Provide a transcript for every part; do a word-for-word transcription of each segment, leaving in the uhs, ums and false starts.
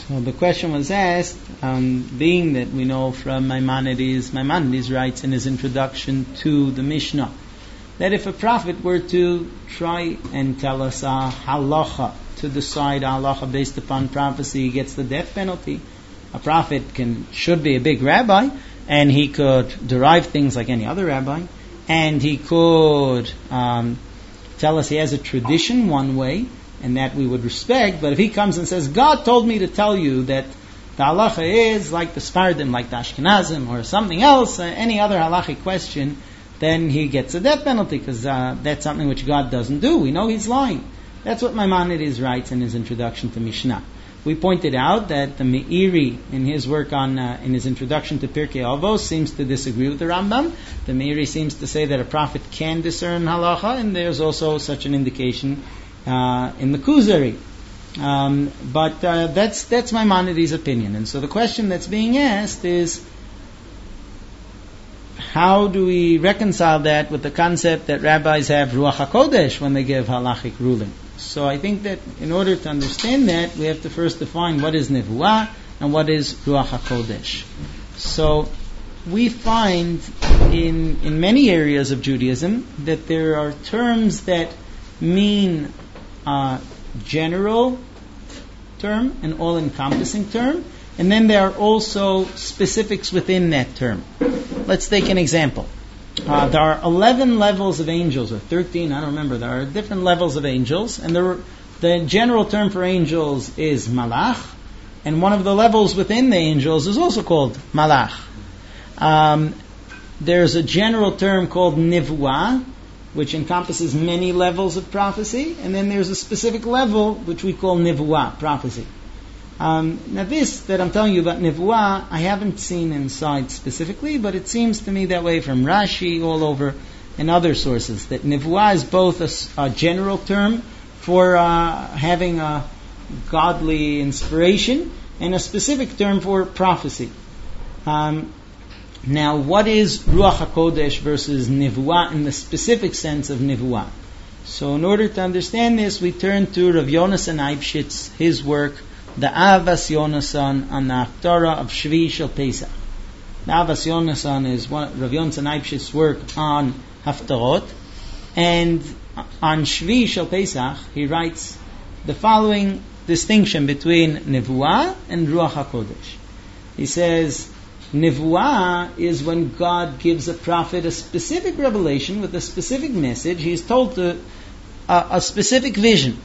So the question was asked, um, being that we know from Maimonides, Maimonides writes in his introduction to the Mishnah, that if a prophet were to try and tell us a halacha, to decide a halacha based upon prophecy, he gets the death penalty. A prophet can should be a big rabbi, and he could derive things like any other rabbi, and he could um, tell us he has a tradition one way, and that we would respect. But if he comes and says, God told me to tell you that the halacha is like the Sfardim, like the Ashkenazim, or something else, uh, any other halachic question, then he gets a death penalty, because uh, that's something which God doesn't do. We know he's lying. That's what Maimonides writes in his introduction to Mishnah. We pointed out that the Meiri, in his work on, uh, in his introduction to Pirkei Avos, seems to disagree with the Rambam. The Meiri seems to say that a prophet can discern halacha, and there's also such an indication uh, in the Kuzari. Um, but uh, that's that's Maimonides' opinion. And so the question that's being asked is, how do we reconcile that with the concept that rabbis have Ruach HaKodesh when they give halachic ruling? So I think that in order to understand that, we have to first define what is Nevuah and what is Ruach HaKodesh. So we find in in many areas of Judaism that there are terms that mean a general term, an all-encompassing term, and then there are also specifics within that term. Let's take an example. Uh, there are eleven levels of angels, or thirteen, I don't remember. There are different levels of angels, and there, the general term for angels is malach, and one of the levels within the angels is also called malach. Um, there's a general term called nivuah, which encompasses many levels of prophecy, and then there's a specific level which we call nivuah, prophecy. Um, now this that I'm telling you about Nivuah, I haven't seen inside specifically, but it seems to me that way from Rashi, all over, and other sources, that Nivuah is both a, a general term for uh, having a godly inspiration, and a specific term for prophecy. Um, now, what is Ruach HaKodesh versus Nivuah in the specific sense of Nivuah? So in order to understand this, we turn to Rav Yonasan Eibshitz, his work, the Avas Yonasan on the Haftarah of Shvi Shel Pesach. The Avas Yonasan is one, Rav Yonasan Eibshitz's work on Haftarot, and on Shvi Shel Pesach he writes the following distinction between Nevuah and Ruach HaKodesh. He says, Nevuah is when God gives a prophet a specific revelation with a specific message. He's told to uh, a specific vision.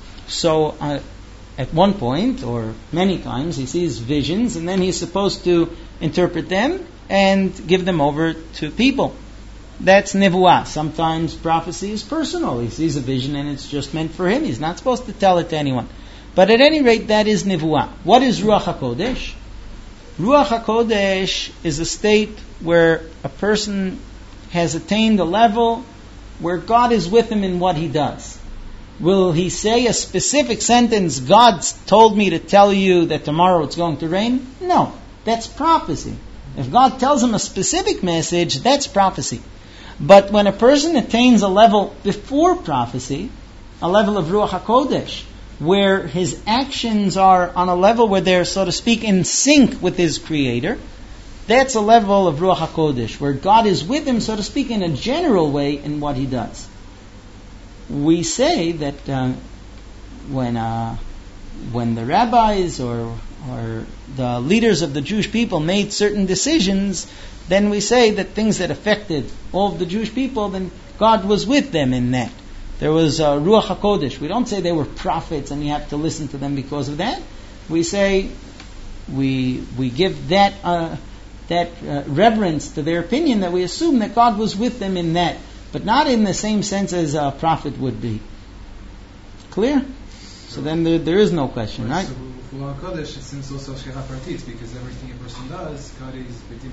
So uh, at one point, or many times, he sees visions, and then he's supposed to interpret them and give them over to people. That's Nevuah. Sometimes prophecy is personal. He sees a vision and it's just meant for him. He's not supposed to tell it to anyone. But at any rate, that is Nevuah. What is Ruach HaKodesh? Ruach HaKodesh is a state where a person has attained a level where God is with him in what he does. Will he say a specific sentence, God told me to tell you that tomorrow it's going to rain? No, that's prophecy. If God tells him a specific message, that's prophecy. But when a person attains a level before prophecy, a level of Ruach HaKodesh, where his actions are on a level where they're, so to speak, in sync with his Creator, that's a level of Ruach HaKodesh, where God is with him, so to speak, in a general way in what he does. We say that uh, when uh, when the rabbis or or the leaders of the Jewish people made certain decisions, then we say that things that affected all of the Jewish people, then God was with them in that. There was uh, Ruach HaKodesh. We don't say they were prophets and you have to listen to them because of that. We say we we give that uh, that uh, reverence to their opinion, that we assume that God was with them in that, but not in the same sense as a prophet would be. Clear? So then there, there is no question, right? So for Ruach HaKodesh, it seems also Shekha Pratit, because everything a person does, God is with him.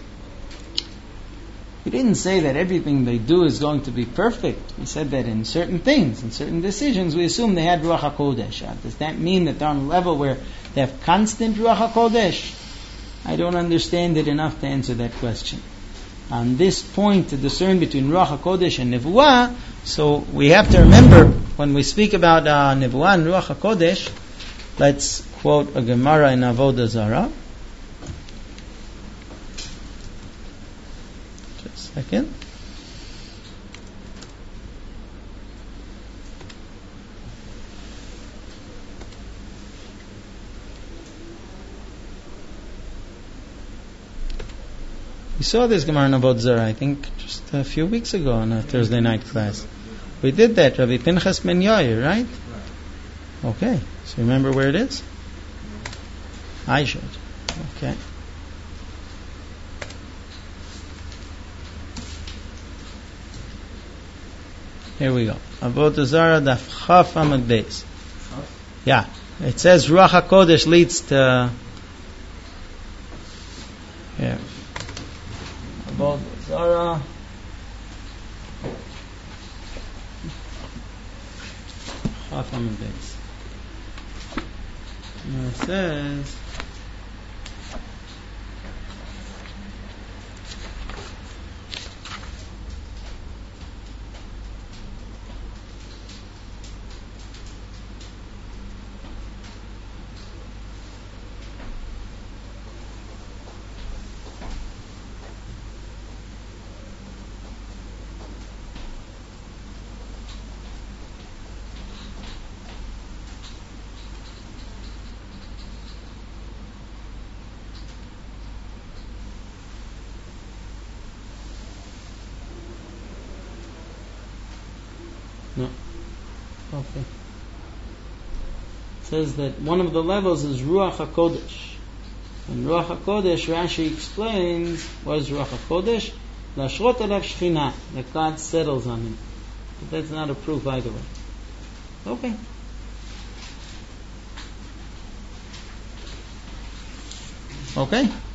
We didn't say that everything they do is going to be perfect. We said that in certain things, in certain decisions, we assume they had Ruach HaKodesh. Does that mean that they're on a level where they have constant Ruach HaKodesh? I don't understand it enough to answer that question. On this point, to discern between Ruach HaKodesh and Nevuah, so we have to remember, when we speak about uh, Nevuah and Ruach HaKodesh, let's quote a Gemara in Avodah Zarah. Just a second. We saw this Gemara in Avodah Zarah, I think, just a few weeks ago in a Thursday night class. We did that, Rabbi Pinchas ben Yair, right? Okay, so remember where it is? I should. Okay. Here we go. Avodah Zarah Daf Chaf Amud Beis. Yeah, it says Ruach HaKodesh leads to. Yeah. Avodah Zarah. Chaf Amud Beis. And it says. No. Okay. It says that one of the levels is Ruach HaKodesh. And Ruach HaKodesh, Rashi explains, what is Ruach HaKodesh? Lashrot alav Shechina, that God settles on him. But that's not a proof either way. Okay. Okay.